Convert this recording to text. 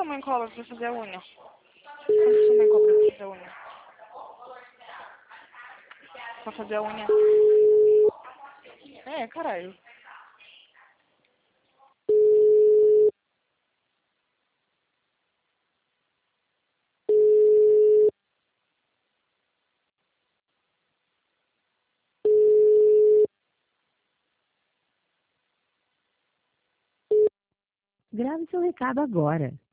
sua mãe cobra pra fazer a unha? Quanto sua mãe cobra pra fazer a unha? Pra fazer a unha? É, caralho. Grave seu recado agora.